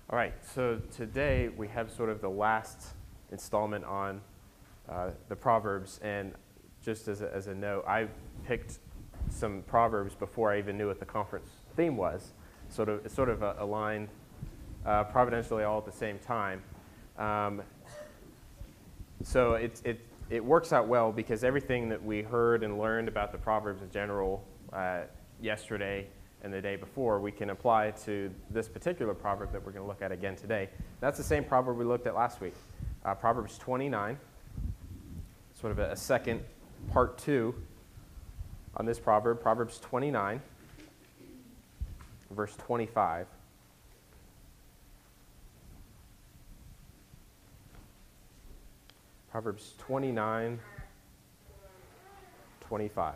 All right, so today we have sort of the last installment on the Proverbs, and just as a note, I picked some Proverbs before I even knew what the conference theme was. It's sort of aligned providentially all at the same time. So it works out well because everything that we heard and learned about the Proverbs in general yesterday and the day before, we can apply to this particular proverb that we're going to look at again today. That's the same proverb we looked at last week. Proverbs 29, sort of a second part 2 on this proverb. Proverbs 29, verse 25. Proverbs 29, 25.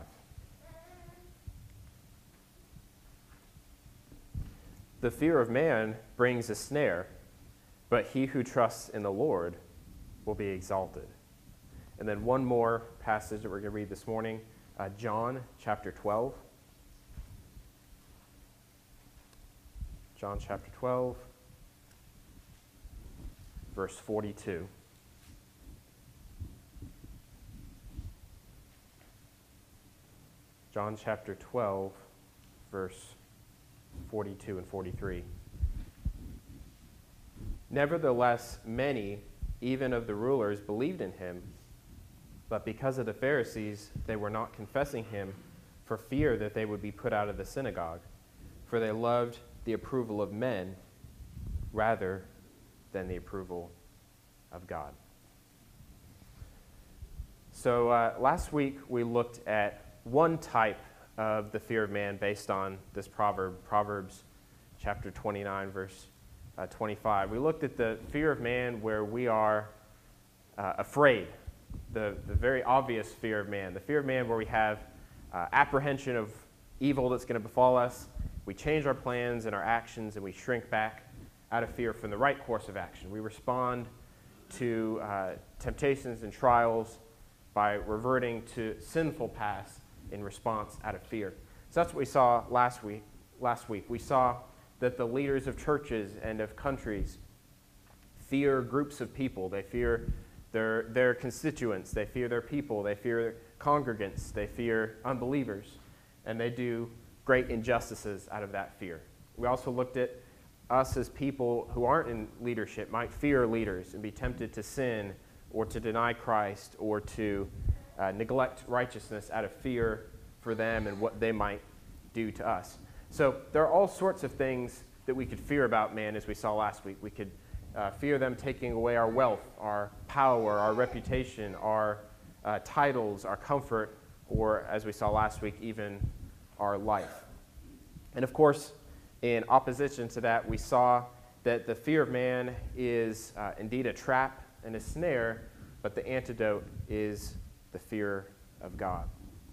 The fear of man brings a snare, but he who trusts in the Lord will be exalted. And then one more passage that we're going to read this morning, John chapter 12. John chapter 12, verse 42. John chapter 12, verse 42 and 43. Nevertheless, many, even of the rulers, believed in him, but because of the Pharisees, they were not confessing him for fear that they would be put out of the synagogue, for they loved the approval of men rather than the approval of God. So last week we looked at one type of the fear of man based on this proverb, Proverbs chapter 29, verse 25. We looked at the fear of man where we are afraid, the very obvious fear of man, the fear of man where we have apprehension of evil that's going to befall us. We change our plans and our actions and we shrink back out of fear from the right course of action. We respond to temptations and trials by reverting to sinful paths in response out of fear. So that's what we saw last week. We saw that the leaders of churches and of countries fear groups of people. They fear their constituents. They fear their people. They fear congregants. They fear unbelievers. And they do great injustices out of that fear. We also looked at us as people who aren't in leadership might fear leaders and be tempted to sin or to deny Christ or to neglect righteousness out of fear for them and what they might do to us. So there are all sorts of things that we could fear about man, as we saw last week. We could fear them taking away our wealth, our power, our reputation, our titles, our comfort, or, as we saw last week, even our life. And of course, in opposition to that, we saw that the fear of man is indeed a trap and a snare, but the antidote is the fear of God.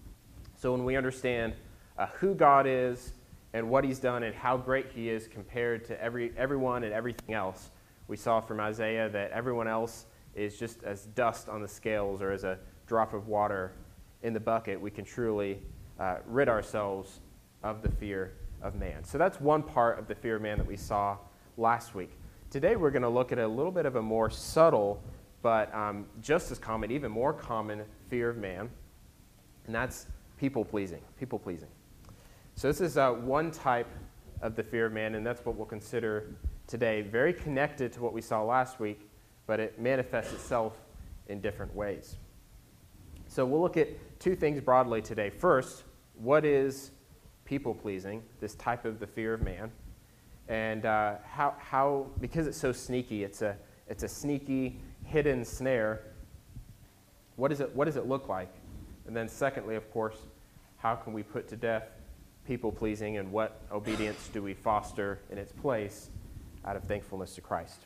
So when we understand who God is and what he's done and how great he is compared to everyone and everything else, we saw from Isaiah that everyone else is just as dust on the scales or as a drop of water in the bucket. We can truly rid ourselves of the fear of man. So that's one part of the fear of man that we saw last week. Today we're going to look at a little bit of a more subtle but just as common, even more common fear of man, and that's people-pleasing. People-pleasing. So this is one type of the fear of man, and that's what we'll consider today. Very connected to what we saw last week, but it manifests itself in different ways. So we'll look at two things broadly today. First, what is people-pleasing, this type of the fear of man, and how because it's so sneaky, it's a sneaky, hidden snare. What does it look like? And then secondly, of course, how can we put to death people-pleasing and what obedience do we foster in its place out of thankfulness to Christ?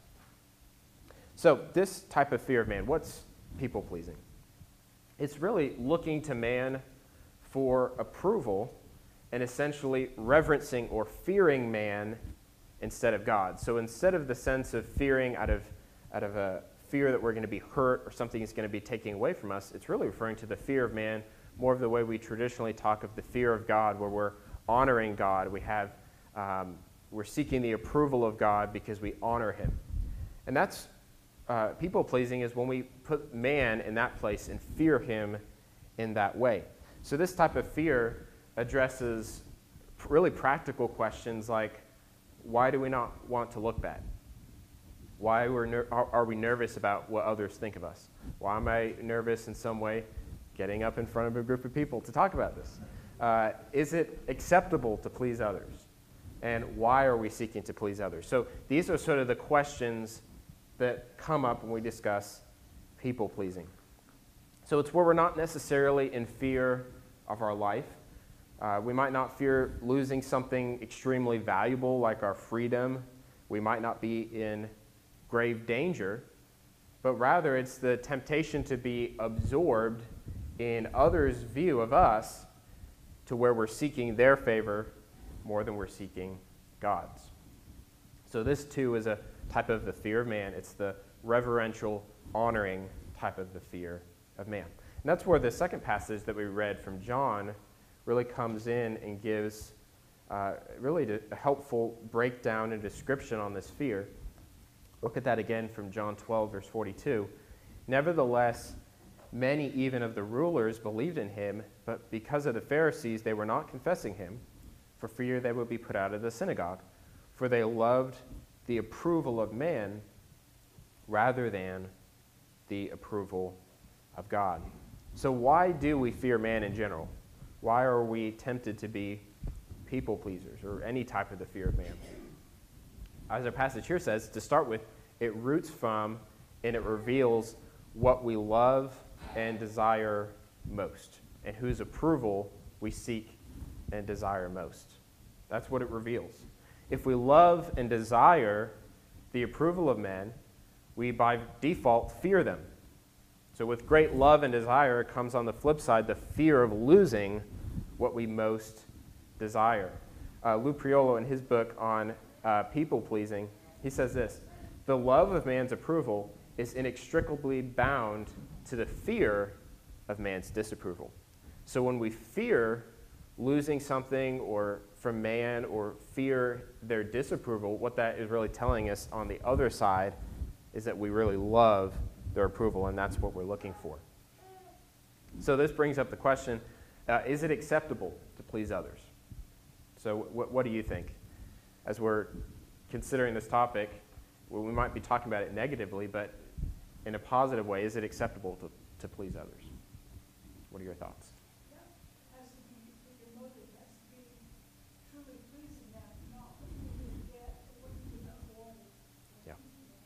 So this type of fear of man, what's people-pleasing? It's really looking to man for approval and essentially reverencing or fearing man instead of God. So instead of the sense of fearing out of a fear that we're going to be hurt or something is going to be taken away from us, it's really referring to the fear of man, more of the way we traditionally talk of the fear of God, where we're honoring God. We have we're seeking the approval of God because we honor him. And that's people-pleasing is when we put man in that place and fear him in that way. So this type of fear addresses really practical questions like, why do we not want to look bad? Why are we nervous about what others think of us? Why am I nervous in some way getting up in front of a group of people to talk about this? Is it acceptable to please others? And why are we seeking to please others? So these are sort of the questions that come up when we discuss people-pleasing. So it's where we're not necessarily in fear of our life. We might not fear losing something extremely valuable like our freedom. We might not be in grave danger, but rather it's the temptation to be absorbed in others' view of us to where we're seeking their favor more than we're seeking God's. So this too is a type of the fear of man. It's the reverential, honoring type of the fear of man. And that's where the second passage that we read from John really comes in and gives really a helpful breakdown and description on this fear. Look at that again from John 12, verse 42. Nevertheless, many even of the rulers believed in him, but because of the Pharisees, they were not confessing him, for fear they would be put out of the synagogue. For they loved the approval of man rather than the approval of God. So why do we fear man in general? Why are we tempted to be people pleasers or any type of the fear of man? As our passage here says, to start with, it roots from and it reveals what we love and desire most and whose approval we seek and desire most. That's what it reveals. If we love and desire the approval of men, we by default fear them. So with great love and desire comes on the flip side the fear of losing what we most desire. Lou Priolo, in his book on people-pleasing, he says this: the love of man's approval is inextricably bound to the fear of man's disapproval. So when we fear losing something or from man or fear their disapproval, what that is really telling us on the other side is that we really love their approval, and that's what we're looking for. So this brings up the question, is it acceptable to please others? So what do you think? As we're considering this topic, well, we might be talking about it negatively, but in a positive way, is it acceptable to please others? What are your thoughts? Yeah, it has to be, your motive has to be truly pleasing them, not what you can get or what you can avoid. Yeah.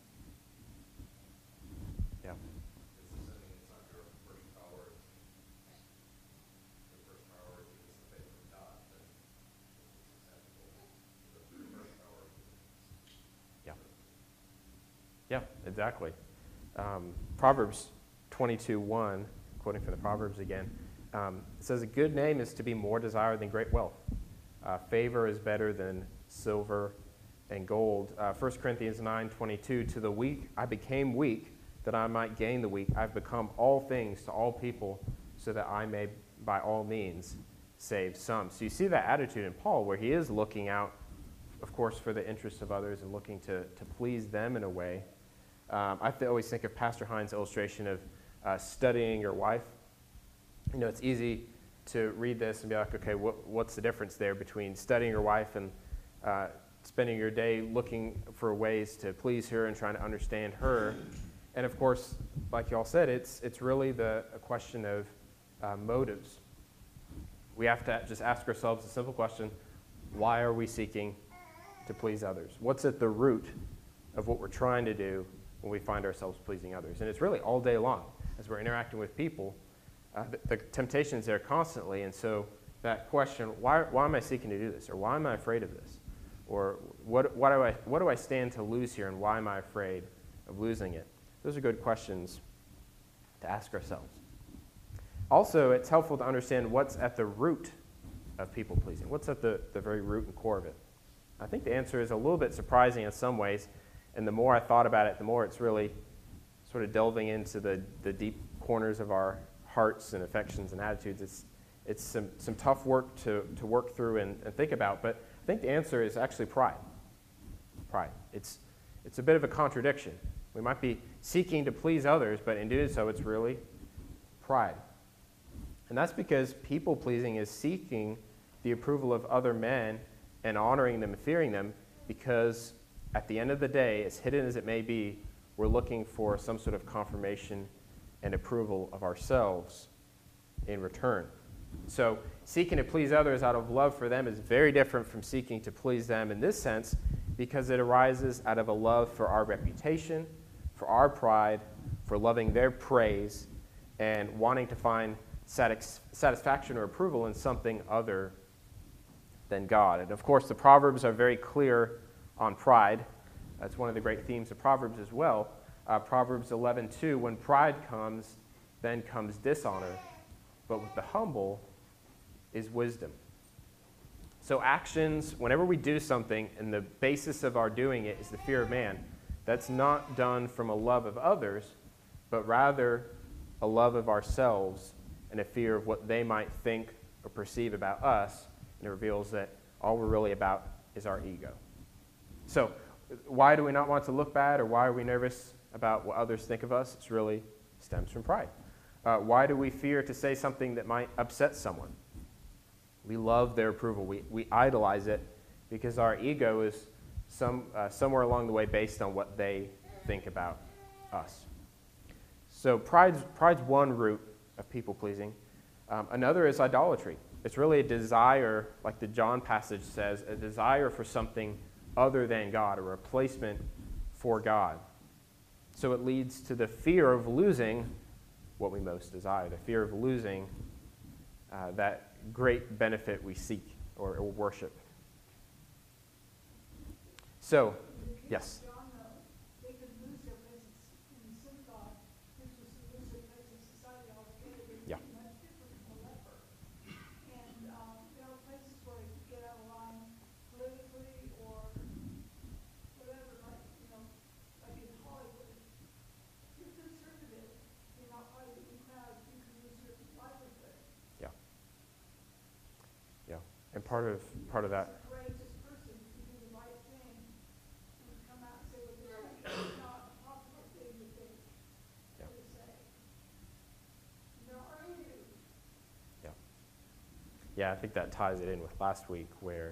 Yeah. It's assuming it's not your first priority. Your first priority is the faith of God, then it's acceptable. The first priority. Yeah. Yeah, exactly. Proverbs 22:1, quoting from the Proverbs again, it says, a good name is to be more desired than great wealth. Favor is better than silver and gold. 1 Corinthians 9:22, to the weak I became weak, that I might gain the weak. I've become all things to all people, so that I may by all means save some. So you see that attitude in Paul, where he is looking out, of course, for the interests of others and looking to please them in a way. I always think of Pastor Hines' illustration of studying your wife. You know, it's easy to read this and be like, okay, what's the difference there between studying your wife and spending your day looking for ways to please her and trying to understand her? And of course, like you all said, it's really a question of motives. We have to just ask ourselves a simple question: why are we seeking to please others? What's at the root of what we're trying to do when we find ourselves pleasing others? And it's really all day long. As we're interacting with people, the temptation's there constantly. And so that question, why am I seeking to do this? Or why am I afraid of this? Or what do I stand to lose here, and why am I afraid of losing it? Those are good questions to ask ourselves. Also, it's helpful to understand what's at the root of people-pleasing. What's at the very root and core of it? I think the answer is a little bit surprising in some ways, and the more I thought about it, the more it's really sort of delving into the deep corners of our hearts and affections and attitudes. It's some tough work to work through and think about, but I think the answer is actually pride. Pride. It's a bit of a contradiction. We might be seeking to please others, but in doing so, it's really pride. And that's because people-pleasing is seeking the approval of other men and honoring them and fearing them, because at the end of the day, as hidden as it may be, we're looking for some sort of confirmation and approval of ourselves in return. So seeking to please others out of love for them is very different from seeking to please them in this sense, because it arises out of a love for our reputation, for our pride, for loving their praise, and wanting to find satisfaction or approval in something other than God. And of course, the Proverbs are very clear on pride. That's one of the great themes of Proverbs as well. Proverbs 11:2, when pride comes, then comes dishonor, but with the humble is wisdom. So actions, whenever we do something, and the basis of our doing it is the fear of man, that's not done from a love of others, but rather a love of ourselves and a fear of what they might think or perceive about us, and it reveals that all we're really about is our ego. So why do we not want to look bad, or why are we nervous about what others think of us? It really stems from pride. Why do we fear to say something that might upset someone? We love their approval. We idolize it because our ego is somewhere along the way based on what they think about us. So pride's one root of people-pleasing. Another is idolatry. It's really a desire, like the John passage says, a desire for something other than God, a replacement for God. So it leads to the fear of losing what we most desire, the fear of losing that great benefit we seek or worship. So, yes? They could lose their place in the synagogue, which was to lose their place in society altogether. They Yeah. were much different from a leper. And there are places where you get out of line politically or whatever, like, like in Hollywood. If you're conservative, you're not part of the in crowd, you can lose your livelihood. Yeah. Yeah. And part of that. The courageous person who do the right thing and come out and say what they're saying. It's not a popular thing to think, Yeah. to say. Nor are you. Yeah, I think that ties it in with last week where,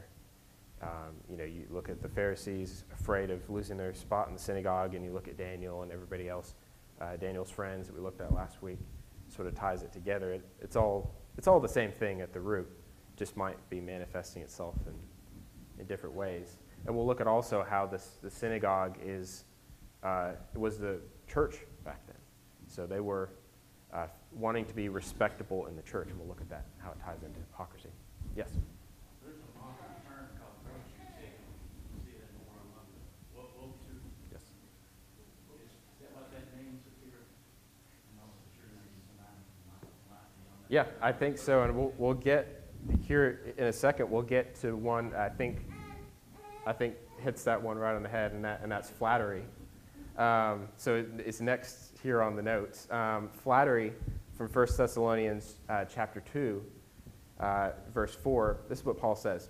you look at the Pharisees afraid of losing their spot in the synagogue, and you look at Daniel and everybody else, Daniel's friends that we looked at last week, sort of ties it together. It's all the same thing at the root, just might be manifesting itself in different ways. And we'll look at also how the synagogue was the church back then. So they were wanting to be respectable in the church, and we'll look at that, how it ties into hypocrisy. Yes? There's a modern term called virtue signaling. You see that more among the woke too. Yes. Is that what that means if you're, sure maybe somebody might be on that? Yeah, I think so, and we'll get here in a second. We'll get to one I think hits that one right on the head, and that's flattery. So it's next here on the notes. Flattery from 1 Thessalonians chapter 2, verse 4. This is what Paul says.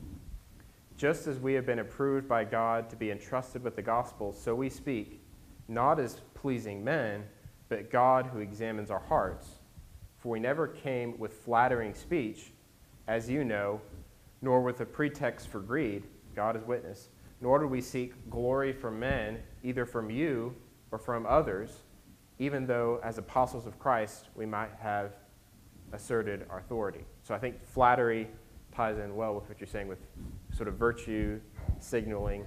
Just as we have been approved by God to be entrusted with the gospel, so we speak, not as pleasing men, but God who examines our hearts. For we never came with flattering speech, as you know, nor with a pretext for greed, God is witness, nor do we seek glory from men, either from you or from others, even though as apostles of Christ we might have asserted our authority. So I think flattery ties in well with what you're saying with sort of virtue signaling.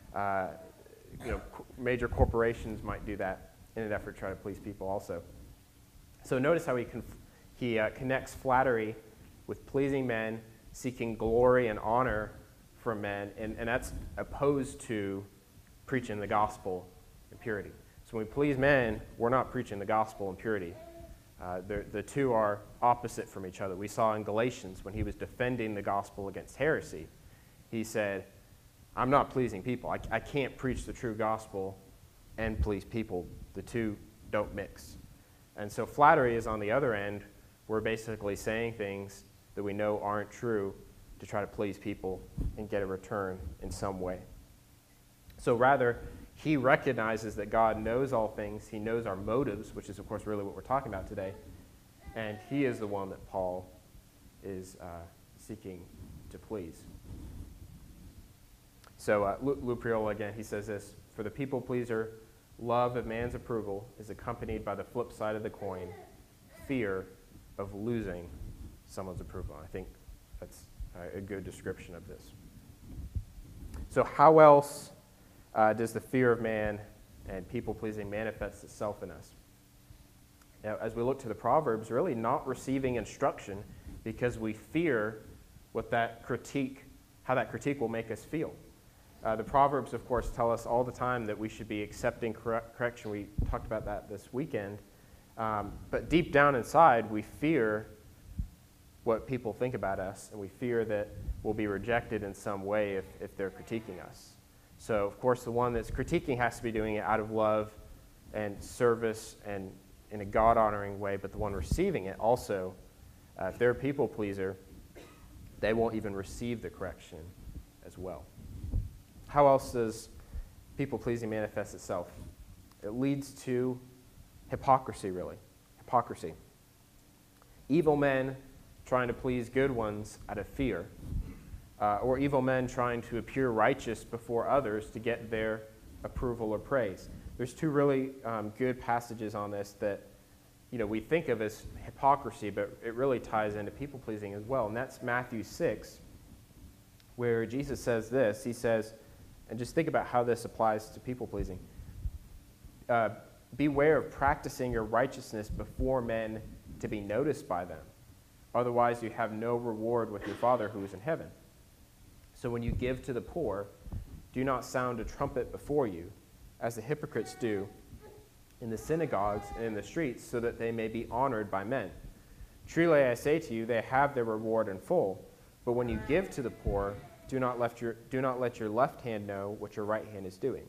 Major corporations might do that in an effort to try to please people also. So notice how he connects flattery with pleasing men, seeking glory and honor from men, and that's opposed to preaching the gospel in purity. So when we please men, we're not preaching the gospel in purity. The two are opposite from each other. We saw in Galatians when he was defending the gospel against heresy, he said, I'm not pleasing people. I can't preach the true gospel and please people. The two don't mix. And so flattery is on the other end. We're basically saying things that we know aren't true to try to please people and get a return in some way. So rather, he recognizes that God knows all things. He knows our motives, which is, of course, really what we're talking about today. And he is the one that Paul is seeking to please. So Lou Priola, again, he says this: for the people pleaser, love of man's approval is accompanied by the flip side of the coin, fear of losing someone's approval. I think that's a good description of this. So how else does the fear of man and people-pleasing manifest itself in us? Now, as we look to the Proverbs, really not receiving instruction because we fear what how that critique will make us feel. The Proverbs, of course, tell us all the time that we should be accepting correction. We talked about that this weekend. But deep down inside, we fear what people think about us, and we fear that we'll be rejected in some way if they're critiquing us. So, of course, the one that's critiquing has to be doing it out of love and service and in a God-honoring way, but the one receiving it also, if they're a people pleaser, they won't even receive the correction as well. How else does people-pleasing manifest itself? It leads to hypocrisy, really. Hypocrisy. Evil men trying to please good ones out of fear, or evil men trying to appear righteous before others to get their approval or praise. There's two really good passages on this that we think of as hypocrisy, but it really ties into people-pleasing as well. And that's Matthew 6, where Jesus says this. He says, and just think about how this applies to people-pleasing. Beware of practicing your righteousness before men to be noticed by them. Otherwise, you have no reward with your Father who is in heaven. So when you give to the poor, do not sound a trumpet before you, as the hypocrites do in the synagogues and in the streets, so that they may be honored by men. Truly I say to you, they have their reward in full. But when you give to the poor, do not let your left hand know what your right hand is doing,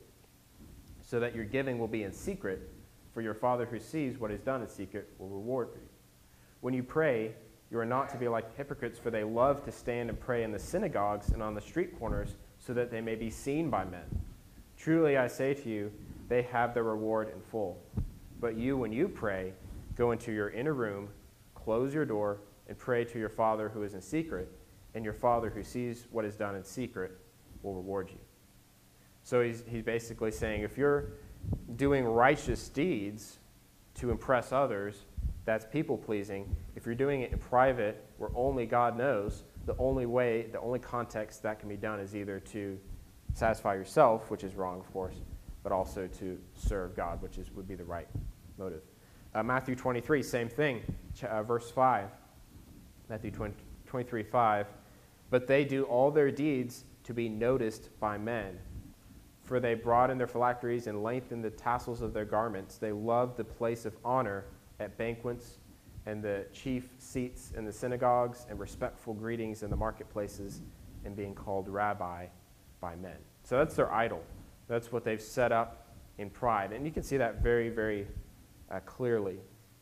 so that your giving will be in secret, for your Father who sees what is done in secret will reward you. When you pray, you are not to be like hypocrites, for they love to stand and pray in the synagogues and on the street corners, so that they may be seen by men. Truly I say to you, they have their reward in full. But you, when you pray, go into your inner room, close your door, and pray to your Father who is in secret, and your Father who sees what is done in secret will reward you. So he's basically saying, if you're doing righteous deeds to impress others, that's people-pleasing. If you're doing it in private, where only God knows, the only context that can be done is either to satisfy yourself, which is wrong, of course, but also to serve God, which would be the right motive. Matthew 23, same thing, verse 5. Matthew 23, 5. But they do all their deeds to be noticed by men. For they broaden their phylacteries and lengthen the tassels of their garments. They love the place of honor at banquets and the chief seats in the synagogues and respectful greetings in the marketplaces and being called rabbi by men. So that's their idol. That's what they've set up in pride. And you can see that very, very clearly.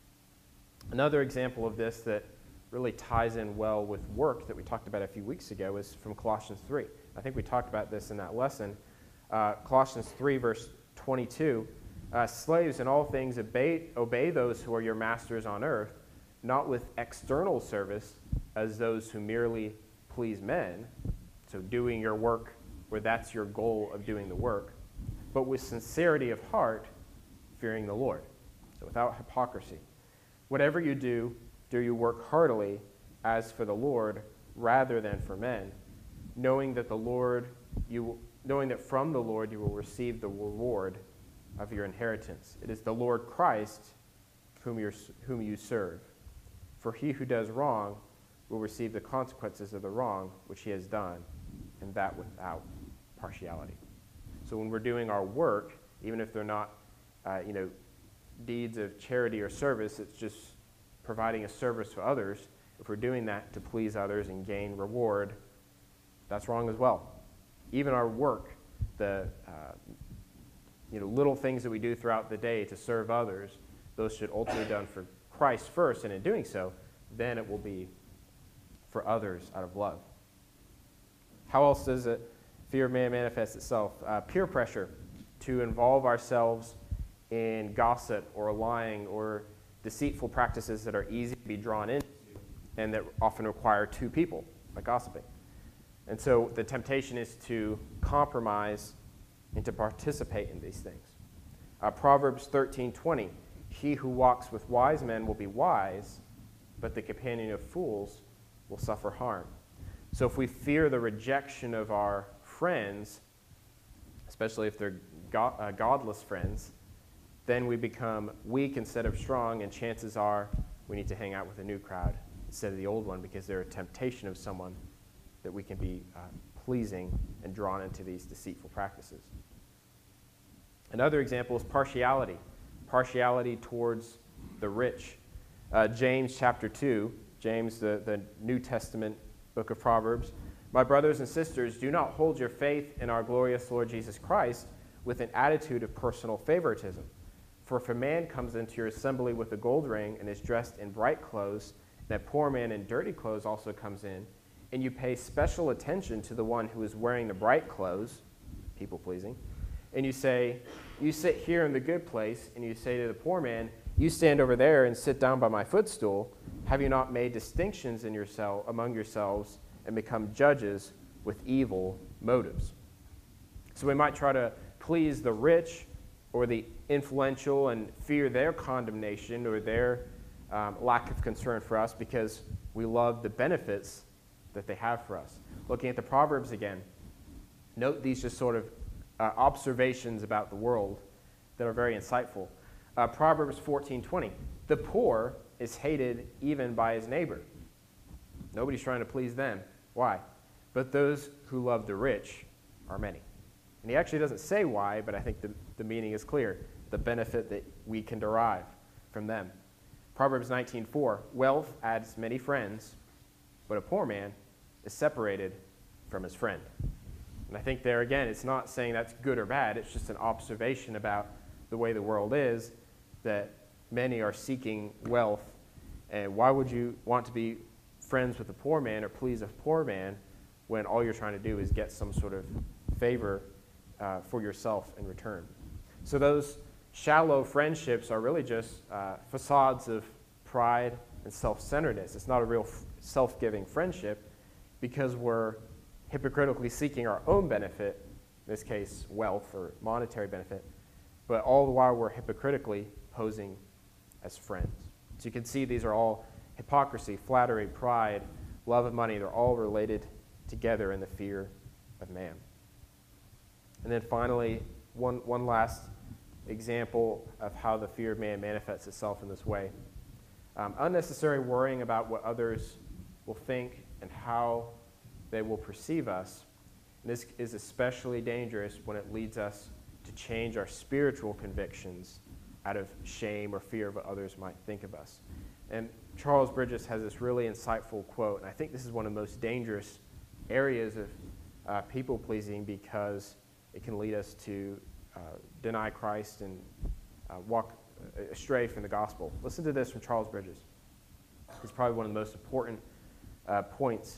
Another example of this that really ties in well with work that we talked about a few weeks ago is from Colossians 3. I think we talked about this in that lesson. Colossians 3, verse 22, slaves in all things obey those who are your masters on earth, not with external service as those who merely please men, so doing your work where that's your goal of doing the work, but with sincerity of heart, fearing the Lord. So without hypocrisy. Whatever you do you work heartily as for the Lord rather than for men, knowing that from the Lord you will receive the reward of your inheritance. It is the Lord Christ whom you serve. For he who does wrong will receive the consequences of the wrong which he has done, and that without partiality. So when we're doing our work, even if they're not deeds of charity or service, it's just providing a service to others. If we're doing that to please others and gain reward, that's wrong as well. Even our work, the little things that we do throughout the day to serve others, those should ultimately be done for Christ first, and in doing so, then it will be for others out of love. How else does fear of man manifests itself. Peer pressure to involve ourselves in gossip or lying or deceitful practices that are easy to be drawn into and that often require two people, like gossiping. And so the temptation is to compromise and to participate in these things. Proverbs 13:20, he who walks with wise men will be wise, but the companion of fools will suffer harm. So if we fear the rejection of our friends, especially if they're godless friends, then we become weak instead of strong, and chances are we need to hang out with a new crowd instead of the old one because they're a temptation of someone that we can be pleasing and drawn into these deceitful practices. Another example is partiality. Partiality towards the rich. James chapter 2, James, the New Testament book of Proverbs. My brothers and sisters, do not hold your faith in our glorious Lord Jesus Christ with an attitude of personal favoritism. For if a man comes into your assembly with a gold ring and is dressed in bright clothes, and a poor man in dirty clothes also comes in, and you pay special attention to the one who is wearing the bright clothes, people-pleasing, and you say, you sit here in the good place, and you say to the poor man, you stand over there and sit down by my footstool, have you not made distinctions in among yourselves and become judges with evil motives? So we might try to please the rich or the influential and fear their condemnation or their lack of concern for us because we love the benefits that they have for us. Looking at the Proverbs again, note these just sort of observations about the world that are very insightful. Proverbs 14:20, the poor is hated even by his neighbor. Nobody's trying to please them. Why? But those who love the rich are many. And he actually doesn't say why, but I think the meaning is clear, the benefit that we can derive from them. Proverbs 19:4, wealth adds many friends, but a poor man is separated from his friend. And I think there again, it's not saying that's good or bad, it's just an observation about the way the world is, that many are seeking wealth. And why would you want to be friends with a poor man or please a poor man when all you're trying to do is get some sort of favor for yourself in return? So those shallow friendships are really just facades of pride and self-centeredness. It's not a real self-giving friendship because we're hypocritically seeking our own benefit, in this case wealth or monetary benefit, but all the while we're hypocritically posing as friends. So you can see these are all hypocrisy, flattery, pride, love of money. They're all related together in the fear of man. And then finally, one last example of how the fear of man manifests itself in this way. Unnecessary worrying about what others will think and how they will perceive us. And this is especially dangerous when it leads us to change our spiritual convictions out of shame or fear of what others might think of us. And Charles Bridges has this really insightful quote, and I think this is one of the most dangerous areas of people-pleasing because it can lead us to deny Christ and walk astray from the gospel. Listen to this from Charles Bridges. It's probably one of the most important points.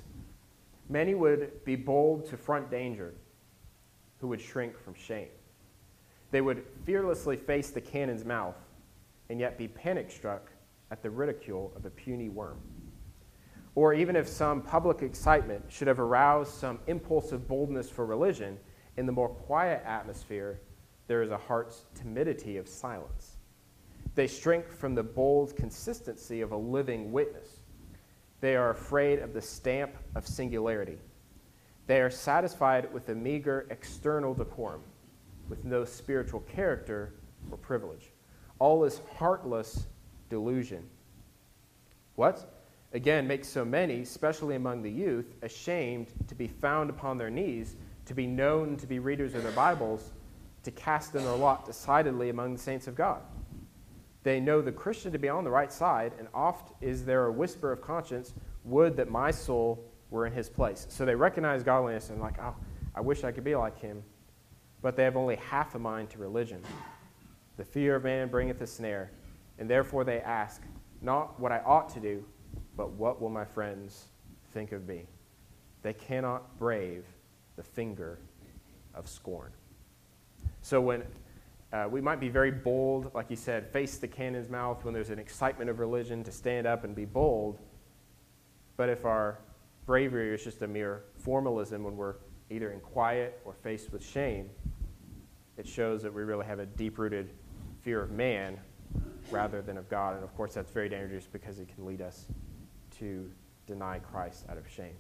Many would be bold to front danger who would shrink from shame. They would fearlessly face the cannon's mouth and yet be panic-struck at the ridicule of a puny worm. Or even if some public excitement should have aroused some impulsive boldness for religion, in the more quiet atmosphere, there is a heart's timidity of silence. They shrink from the bold consistency of a living witness. They are afraid of the stamp of singularity. They are satisfied with a meager external decorum, with no spiritual character or privilege. All is heartless delusion. What? Again, makes so many, especially among the youth, ashamed to be found upon their knees, to be known to be readers of their Bibles, to cast in their lot decidedly among the saints of God. They know the Christian to be on the right side, and oft is there a whisper of conscience, would that my soul were in his place. So they recognize godliness and like, oh, I wish I could be like him. But they have only half a mind to religion. The fear of man bringeth a snare, and therefore they ask, not what I ought to do, but what will my friends think of me? They cannot brave the finger of scorn. So when we might be very bold, like you said, face the cannon's mouth when there's an excitement of religion to stand up and be bold. But if our bravery is just a mere formalism when we're either in quiet or faced with shame, it shows that we really have a deep-rooted fear of man rather than of God. And of course, that's very dangerous because it can lead us to deny Christ out of shame.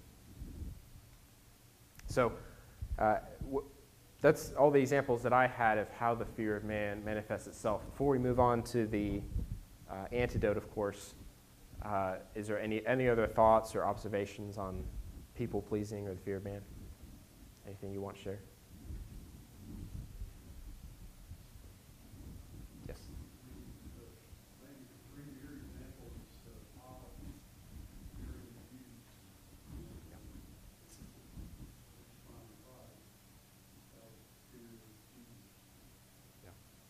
So that's all the examples that I had of how the fear of man manifests itself. Before we move on to the antidote, of course, is there any other thoughts or observations on people-pleasing or the fear of man? Anything you want to share? Yes. Maybe the premier examples of fear of abuse. Find pride. Fear of Jesus. Yeah.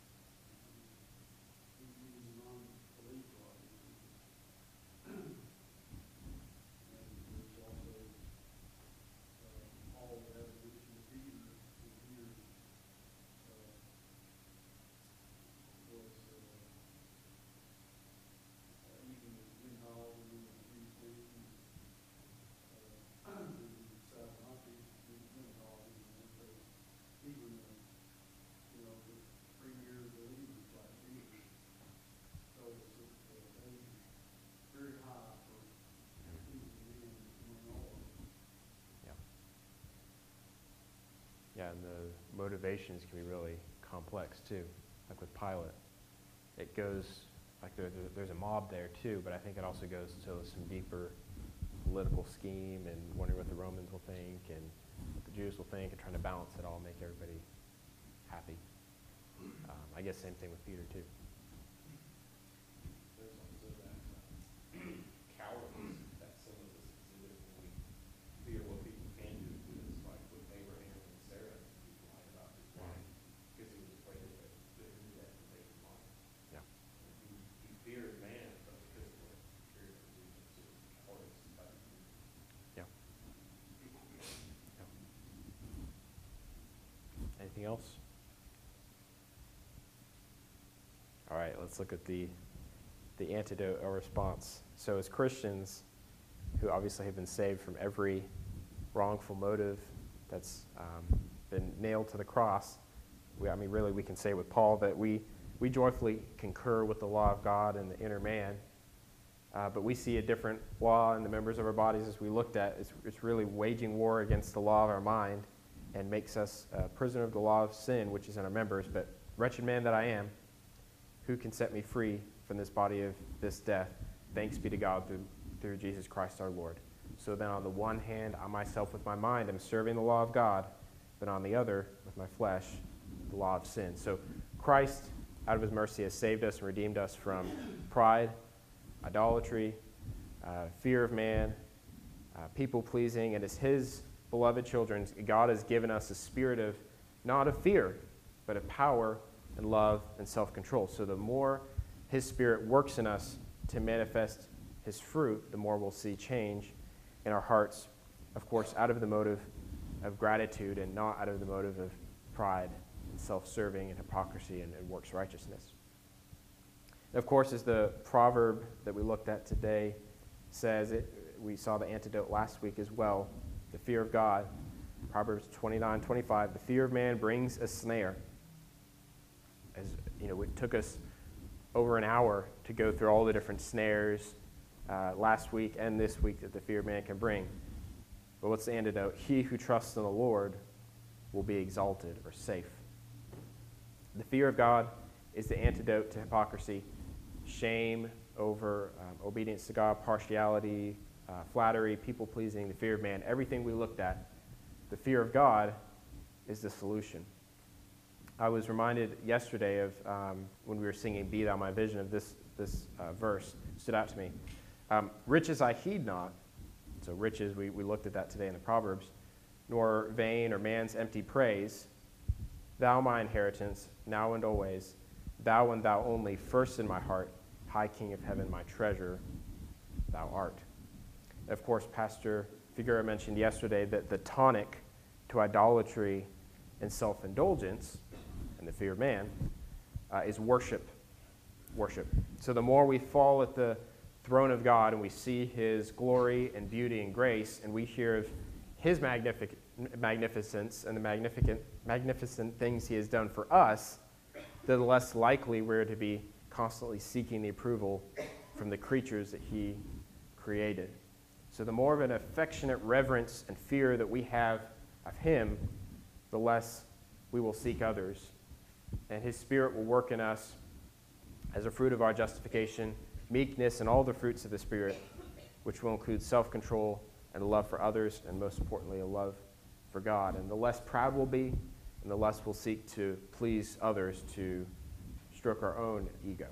He was non-belief like. And there's also all the evolution of Peter. Peter was even the Gentiles and the Jews things. Even the premier believers like Peter. So it's very high for people to be in all of them. Yeah, and the motivations can be really complex too. Like with Pilate, it goes, like there's a mob there too, but I think it also goes to some deeper political scheme and wondering what the Romans will think and what the Jews will think and trying to balance it all, make everybody happy. I guess same thing with Peter too. There's also that cowardice that some of us exhibit when we fear what people can do to us, like with Abraham and Sarah, he lied about his wife because he was afraid that they knew that and take his life. Yeah. He feared man, but because of what he feared of Jesus, cowardice about it. Yeah. Anything else? All right, let's look at the antidote or response. So as Christians who obviously have been saved from every wrongful motive that's been nailed to the cross, really we can say with Paul that we joyfully concur with the law of God and the inner man, but we see a different law in the members of our bodies as we looked at. It's really waging war against the law of our mind and makes us a prisoner of the law of sin, which is in our members. But wretched man that I am, who can set me free from this body of this death? Thanks be to God through Jesus Christ our Lord. So then on the one hand, I myself with my mind am serving the law of God, but on the other, with my flesh, the law of sin. So Christ, out of his mercy, has saved us and redeemed us from pride, idolatry, fear of man, people-pleasing, and as his beloved children, God has given us a spirit of, not of fear, but of power and love and self-control. So the more his Spirit works in us to manifest his fruit, the more we'll see change in our hearts, of course, out of the motive of gratitude and not out of the motive of pride and self-serving and hypocrisy and works righteousness. And of course, as the proverb that we looked at today says, we saw the antidote last week as well, the fear of God. Proverbs 29:25, the fear of man brings a snare. As you know, it took us over an hour to go through all the different snares last week and this week that the fear of man can bring. But what's the antidote? He who trusts in the Lord will be exalted or safe. The fear of God is the antidote to hypocrisy, shame over obedience to God, partiality, flattery, people-pleasing, the fear of man, everything we looked at. The fear of God is the solution. I was reminded yesterday of when we were singing Be Thou My Vision of this verse, stood out to me. Riches I heed not, so riches, we looked at that today in the Proverbs, nor vain or man's empty praise. Thou my inheritance, now and always, thou and thou only, first in my heart, high King of heaven, my treasure, thou art. And of course, Pastor Figueroa mentioned yesterday that the tonic to idolatry and self-indulgence and the fear of man is worship. Worship. So the more we fall at the throne of God and we see his glory and beauty and grace, and we hear of his magnificence and the magnificent things he has done for us, the less likely we're to be constantly seeking the approval from the creatures that he created. So the more of an affectionate reverence and fear that we have of him, the less we will seek others. And his Spirit will work in us as a fruit of our justification, meekness, and all the fruits of the Spirit, which will include self-control and a love for others, and most importantly, a love for God. And the less proud we'll be, and the less we'll seek to please others, to stroke our own ego.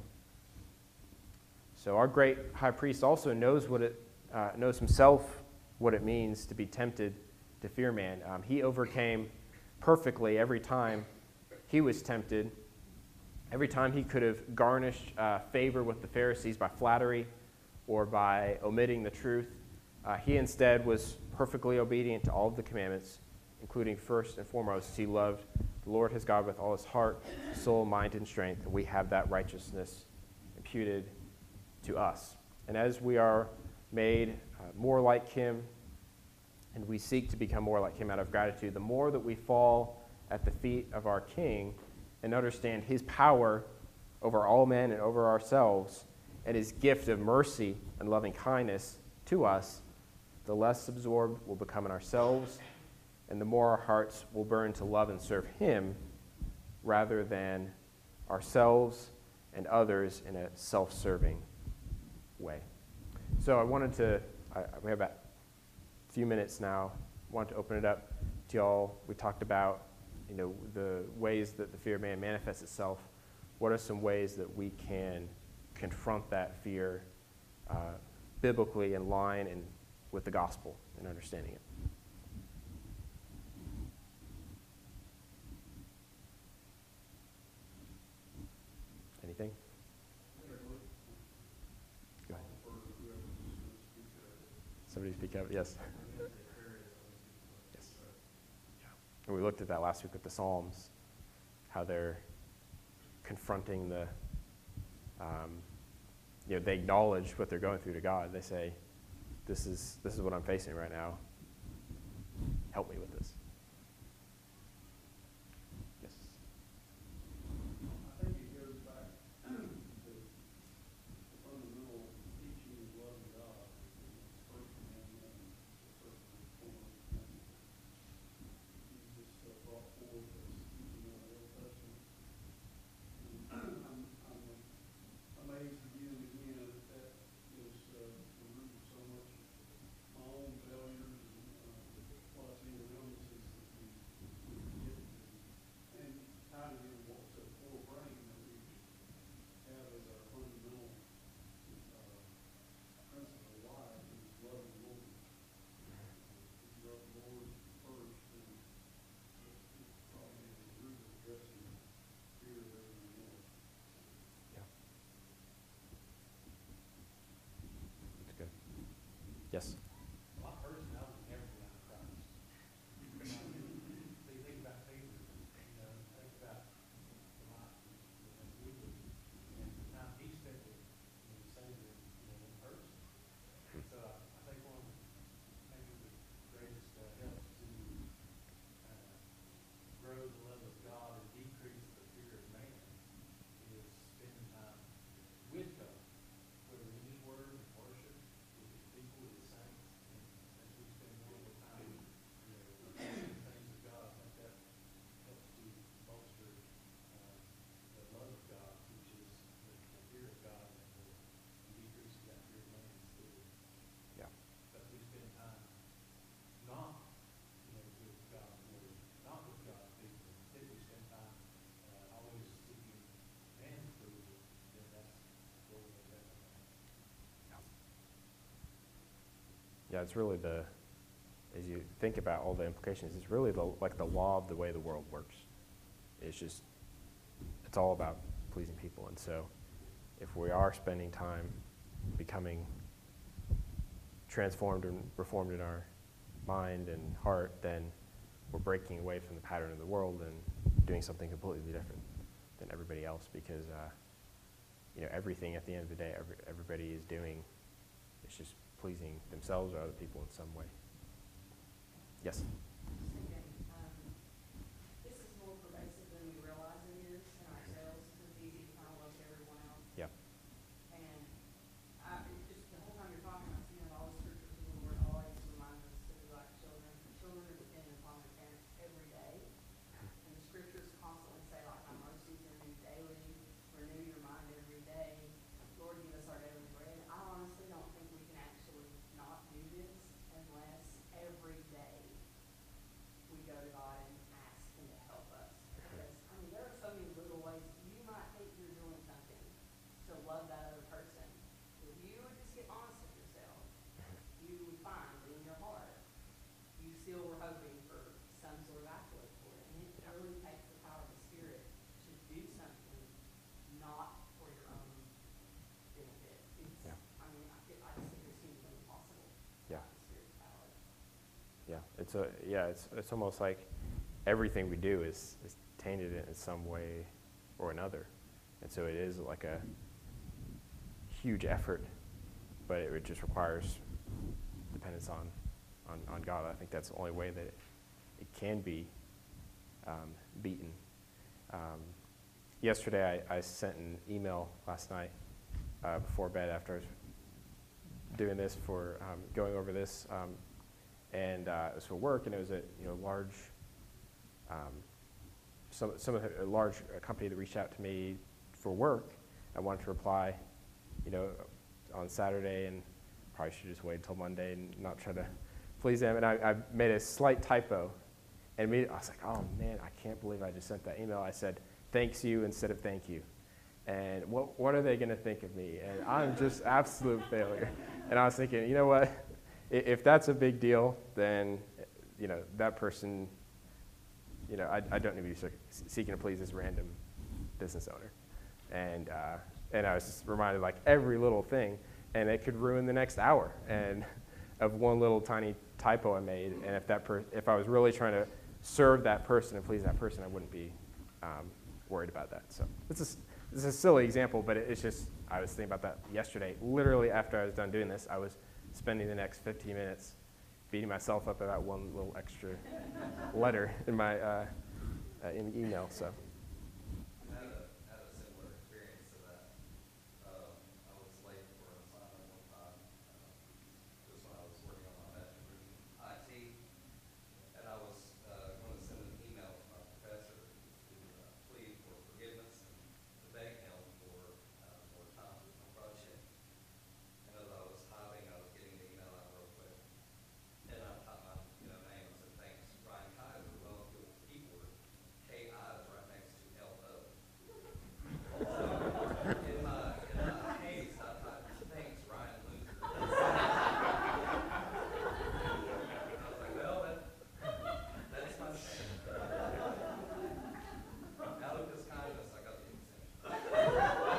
So our great high priest also knows knows himself what it means to be tempted to fear man. He overcame perfectly every time he was tempted. Every time he could have garnished favor with the Pharisees by flattery or by omitting the truth, he instead was perfectly obedient to all of the commandments, including first and foremost, he loved the Lord his God with all his heart, soul, mind, and strength, and we have that righteousness imputed to us. And as we are made more like him, and we seek to become more like him out of gratitude, the more that we fall at the feet of our King and understand his power over all men and over ourselves, and his gift of mercy and loving kindness to us, the less absorbed we'll become in ourselves, and the more our hearts will burn to love and serve him rather than ourselves and others in a self-serving way. So I wanted to, we have about a few minutes now, I wanted to open it up to y'all. We talked about, the ways that the fear of man manifests itself. What are some ways that we can confront that fear biblically in line and with the gospel and understanding it? Anything? Go ahead. Somebody speak up. Yes. Yes. And we looked at that last week with the Psalms, how they're confronting the, they acknowledge what they're going through to God. They say, this is what I'm facing right now. Help me with this. Yes. I think it goes back to the fundamental teaching of loving God. First commandment, first and foremost commandment. Jesus brought forth as teaching of the Old Testament. And I'm amazed again and again that is the root of so much my own failures and what I see around us is that we forget and kind of in what's a poor brain that we have as our fundamental principle of life is love the Lord. If you love the Lord first, then it's probably the root of addressing fear of everything else. Yeah. That's good. Yes. Well, I personally, I would never be out of Christ. They think about favor, think about the life that we live, and the time he spent with the Savior, in person. So I think one of maybe the greatest helps to grow the love of God and decrease the fear of man is spending time with God, whether in his word and worship, with his people, with his saints, and as we spend more and more time, the things of God, I think that helps to bolster the love of God, which is the fear of God, and decreases that fear of man instead. Yeah. But we spend time not, with God's word, not with God's people. Instead, we spend time always seeking man's approval. Then that's where we end up. Yeah, it's really as you think about all the implications, it's really the law of the way the world works. It's all about pleasing people. And so if we are spending time becoming transformed and reformed in our mind and heart, then we're breaking away from the pattern of the world and doing something completely different than everybody else, because everything at the end of the day, everybody is doing, it's just pleasing themselves or other people in some way. Yes? Thinking, this is more pervasive than we realize it is in ourselves, because it's easy to kind of look at everyone else. Yeah. And just the whole time you're talking, I was thinking of all the scriptures of the Lord always remind us to be like children. Children are dependent upon their parents every day. And the scriptures constantly say, like, my mercies are new daily, renew your mind every day. Lord, give us our daily bread. I honestly don't think we can actually not do this unless every day we go to God and ask Him to help us. Because, I mean, there are so many little ways you might think you're doing something to love that other person. If you would just get honest with yourself, you would find that in your heart, you still were hoping for some sort of accolade for it. And it really takes the power of the Spirit to do something not for your own benefit. It's, Yeah. I mean, I just think it's humanly impossible Yeah. without the Spirit's power. Yeah, it's almost like everything we do is tainted in some way or another, and so it is like a huge effort, but it just requires dependence on God. I think that's the only way that it can be beaten. Yesterday, I sent an email last night before bed after I was doing this for going over this. And it was for work, and it was a large, a large company that reached out to me for work. I wanted to reply, on Saturday, and probably should just wait until Monday and not try to please them. And I made a slight typo, and I was like, oh man, I can't believe I just sent that email. I said thanks you instead of thank you, and what are they going to think of me? And I'm just absolute failure. And I was thinking, you know what? If that's a big deal, then, that person, I don't need to be seeking to please this random business owner. And I was just reminded, like, every little thing, and it could ruin the next hour and of one little tiny typo I made. And if I was really trying to serve that person and please that person, I wouldn't be worried about that. So it's a silly example, but it's just, I was thinking about that yesterday. Literally after I was done doing this, I was spending the next 15 minutes beating myself up about one little extra letter in my in the email. So. I had a similar experience to that. I was late for an assignment one time, just when I was working on my bachelor's in IT, and I was going to send an email to my professor to plead for forgiveness and to beg him for more time with my project. And as I was typing, I was getting the email out real quick. And I typed my name. I said, thanks, Ryan Kaiser. Well, if you'll keyboard, KI is right next to LO. So in my haste, I typed, thanks, Ryan Loser. And I was like, well, that's my shame. Out of his kindness, I got the exemption.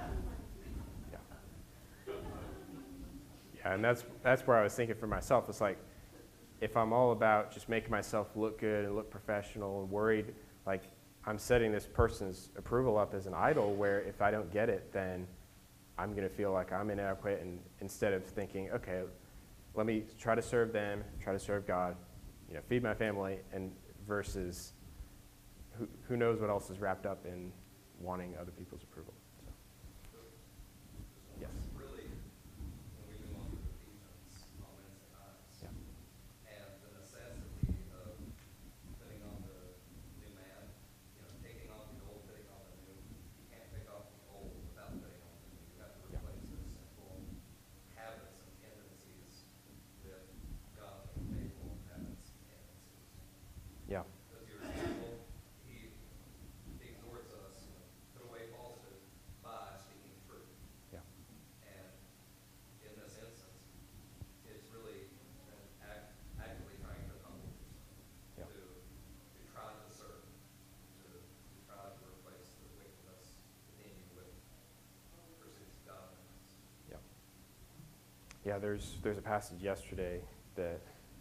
Yeah, and that's where I was thinking for myself. It's like, if I'm all about just making myself look good and look professional and worried, like I'm setting this person's approval up as an idol, where if I don't get it, then I'm going to feel like I'm inadequate. And instead of thinking, okay, let me try to serve them, try to serve God, feed my family, and versus who knows what else is wrapped up in wanting other people's approval. So. Yes. Really, when we've been going through Ephesians on Wednesday nights, Yeah. and the necessity of putting on the new man, taking off the old, putting on the new. You can't take off the old without putting on the new. You have to replace those sinful habits and tendencies with godly, faithful habits and tendencies. Yeah. As your example, he exhorts us, put away falsehood by speaking truth. Yeah. And in this instance, it's really actively trying to humble yourself, Yeah. to try to serve, to try to replace the wickedness within you with pursuits of godliness. Yeah, there's a passage yesterday that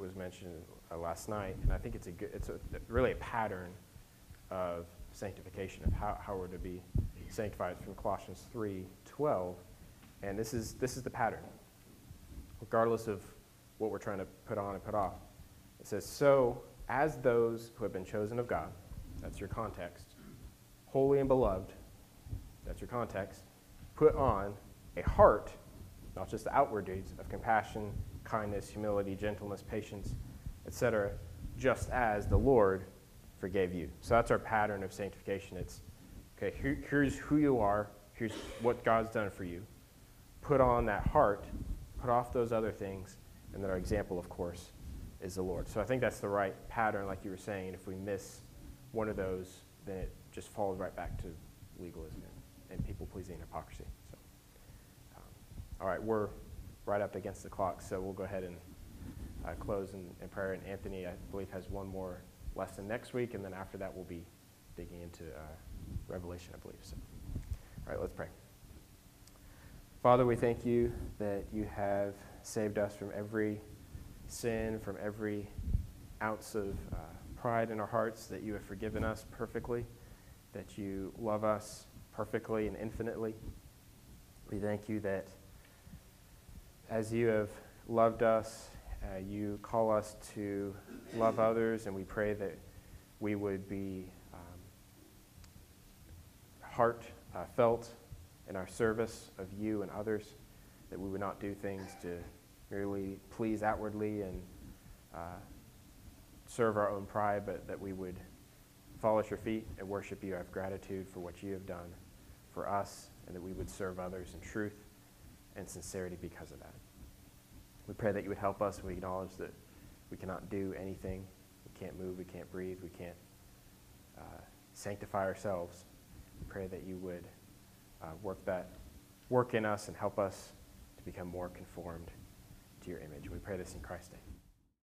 was mentioned last night, and I think it's really a pattern of sanctification, of how we're to be sanctified from Colossians 3:12, and this is the pattern, regardless of what we're trying to put on and put off. It says, so as those who have been chosen of God, that's your context, holy and beloved, that's your context, put on a heart, not just the outward deeds, of compassion, kindness, humility, gentleness, patience, etc., just as the Lord forgave you. So that's our pattern of sanctification. It's, okay, here's who you are, here's what God's done for you. Put on that heart, put off those other things, and then our example, of course, is the Lord. So I think that's the right pattern, like you were saying, and if we miss one of those, then it just falls right back to legalism and people-pleasing and hypocrisy. So, all right, we're right up against the clock, so we'll go ahead and close in prayer. And Anthony, I believe, has one more lesson next week, and then after that we'll be digging into Revelation, I believe. So, all right, let's pray. Father, we thank you that you have saved us from every sin, from every ounce of pride in our hearts, that you have forgiven us perfectly, that you love us perfectly and infinitely. We thank you that as you have loved us, you call us to love others, and we pray that we would be heartfelt in our service of you and others, that we would not do things to merely please outwardly and serve our own pride, but that we would fall at your feet and worship you, have gratitude for what you have done for us, and that we would serve others in truth and sincerity because of that. We pray that you would help us. We acknowledge that we cannot do anything. We can't move. We can't breathe. We can't sanctify ourselves. We pray that you would work in us and help us to become more conformed to your image. We pray this in Christ's name.